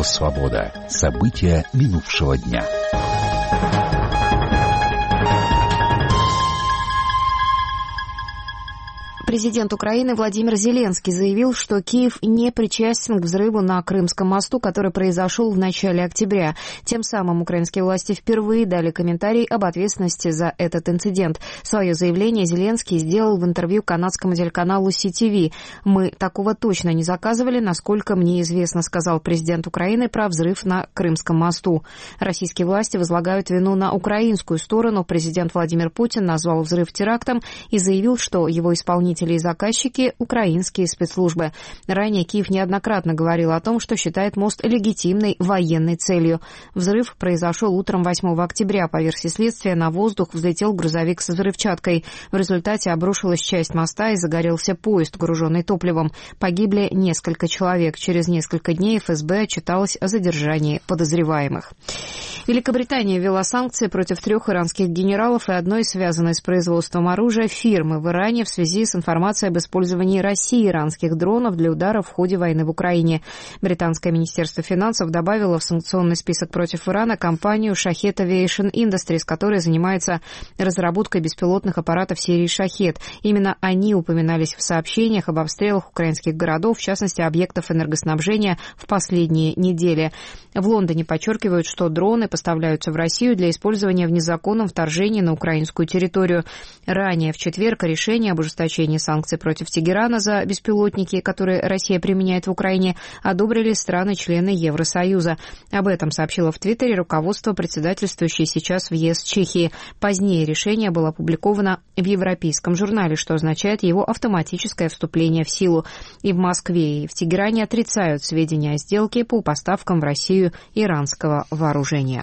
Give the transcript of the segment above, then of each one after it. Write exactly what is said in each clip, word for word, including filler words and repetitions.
«Свобода». События минувшего дня. Президент Украины Владимир Зеленский заявил, что Киев не причастен к взрыву на Крымском мосту, который произошел в начале октября. Тем самым украинские власти впервые дали комментарий об ответственности за этот инцидент. Свое заявление Зеленский сделал в интервью канадскому телеканалу Си Ти Ви. «Мы такого точно не заказывали, насколько мне известно», сказал президент Украины про взрыв на Крымском мосту. Российские власти возлагают вину на украинскую сторону. Президент Владимир Путин назвал взрыв терактом и заявил, что его исполнители и заказчики – украинские спецслужбы. Ранее Киев неоднократно говорил о том, что считает мост легитимной военной целью. Взрыв произошел утром восьмого октября. По версии следствия, на воздух взлетел грузовик с взрывчаткой. В результате обрушилась часть моста и загорелся поезд, груженный топливом. Погибли несколько человек. Через несколько дней эф эс бэ отчиталось о задержании подозреваемых. Великобритания ввела санкции против трех иранских генералов и одной связанной с производством оружия фирмы в Иране в связи с информацией об использовании России иранских дронов для ударов в ходе войны в Украине. Британское министерство финансов добавило в санкционный список против Ирана компанию Shahed Aviation Industries, которая занимается разработкой беспилотных аппаратов серии «Шахед». Именно они упоминались в сообщениях об обстрелах украинских городов, в частности, объектов энергоснабжения в последние недели. В Лондоне подчеркивают, что дроны поставляются в Россию для использования в незаконном вторжении на украинскую территорию. Ранее в четверг решение об ужесточении санкций против Тегерана за беспилотники, которые Россия применяет в Украине, одобрили страны-члены Евросоюза. Об этом сообщило в Твиттере руководство председательствующей сейчас в ЕС Чехии. Позднее решение было опубликовано в Европейском журнале, что означает его автоматическое вступление в силу. И в Москве, и в Тегеране отрицают сведения о сделке по поставкам в Россию иранского вооружения.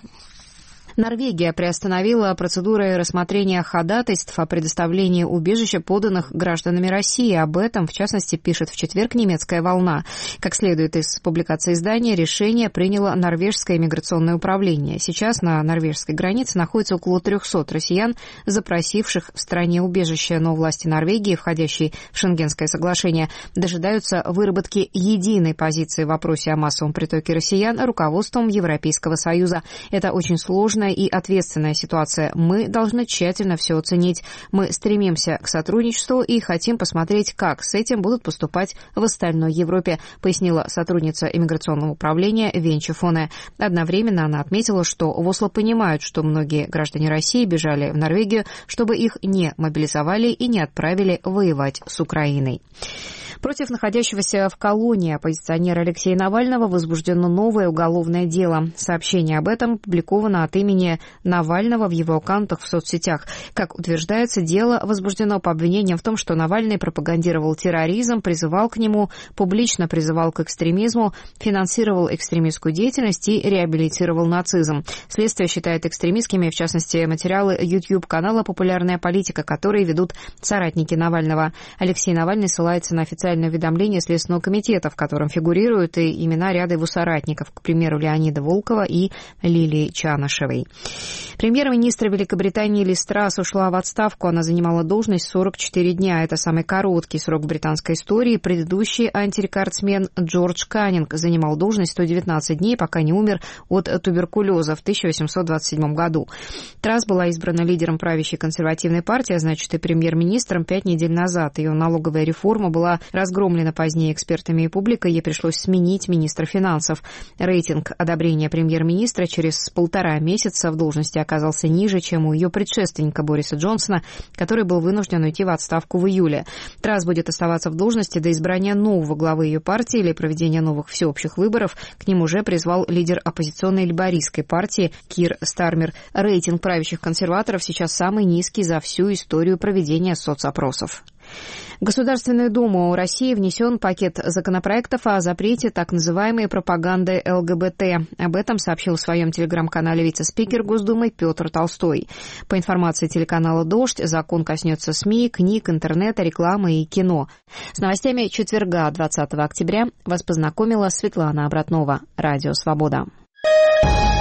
Норвегия приостановила процедуры рассмотрения ходатайств о предоставлении убежища, поданных гражданами России. Об этом, в частности, пишет в четверг «Немецкая волна». Как следует из публикации издания, решение приняло норвежское миграционное управление. Сейчас на норвежской границе находится около трехсот россиян, запросивших в стране убежище. Но власти Норвегии, входящие в Шенгенское соглашение, дожидаются выработки единой позиции в вопросе о массовом притоке россиян руководством Европейского Союза. Это очень сложно и ответственная ситуация. Мы должны тщательно все оценить. Мы стремимся к сотрудничеству и хотим посмотреть, как с этим будут поступать в остальной Европе, пояснила сотрудница иммиграционного управления Венча Фоне. Одновременно она отметила, что в Осло понимают, что многие граждане России бежали в Норвегию, чтобы их не мобилизовали и не отправили воевать с Украиной. Против находящегося в колонии оппозиционера Алексея Навального возбуждено новое уголовное дело. Сообщение об этом опубликовано от имени Навального в его аккаунтах в соцсетях. Как утверждается, дело возбуждено по обвинениям в том, что Навальный пропагандировал терроризм, призывал к нему, публично призывал к экстремизму, финансировал экстремистскую деятельность и реабилитировал нацизм. Следствие считает экстремистскими, в частности, материалы YouTube-канала «Популярная политика», которые ведут соратники Навального. Алексей Навальный ссылается на официальное уведомление Следственного комитета, в котором фигурируют и имена ряда его соратников, к примеру, Леонида Волкова и Лилии Чанышевой. Премьер-министр Великобритании Лиз Трасс ушла в отставку. Она занимала должность сорок четыре дня. Это самый короткий срок в британской истории. Предыдущий антирекордсмен Джордж Каннинг занимал должность сто девятнадцать дней, пока не умер от туберкулеза в тысяча восемьсот двадцать седьмом году. Трасс была избрана лидером правящей консервативной партии, а значит и премьер-министром пять недель назад. Ее налоговая реформа была разгромлена позднее экспертами и публикой, ей пришлось сменить министра финансов. Рейтинг одобрения премьер-министра через полтора месяца в должности оказался ниже, чем у ее предшественника Бориса Джонсона, который был вынужден уйти в отставку в июле. Трасс будет оставаться в должности до избрания нового главы ее партии или проведения новых всеобщих выборов. К ним уже призвал лидер оппозиционной лейбористской партии Кир Стармер. Рейтинг правящих консерваторов сейчас самый низкий за всю историю проведения соцопросов. В Государственную Думу России внесен пакет законопроектов о запрете так называемой пропаганды эл гэ бэ тэ. Об этом сообщил в своем телеграм-канале вице-спикер Госдумы Петр Толстой. По информации телеканала «Дождь», закон коснется СМИ, книг, интернета, рекламы и кино. С новостями четверга, двадцатого октября, вас познакомила Светлана Обратнова. Радио «Свобода».